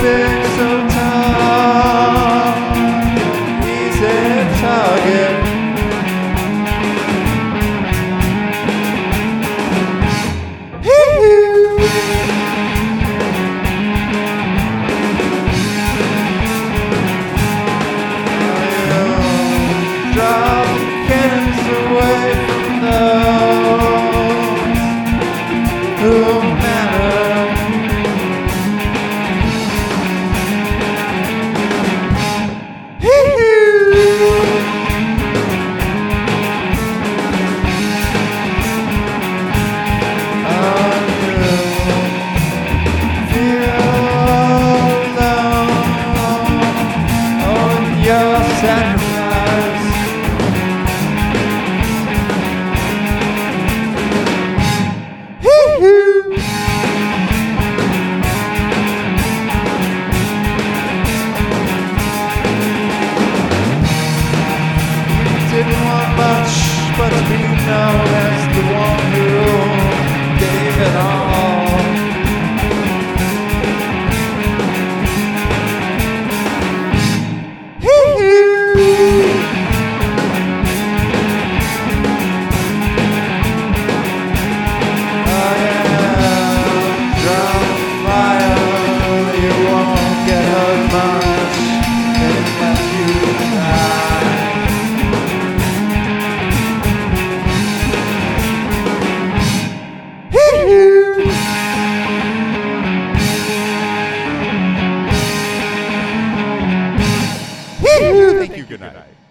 big, so tall, easy target. Drop cannons away from those who matter. Sacrifice. Didn't want much, but to be known as the one who gave it all. Thank you. Good night.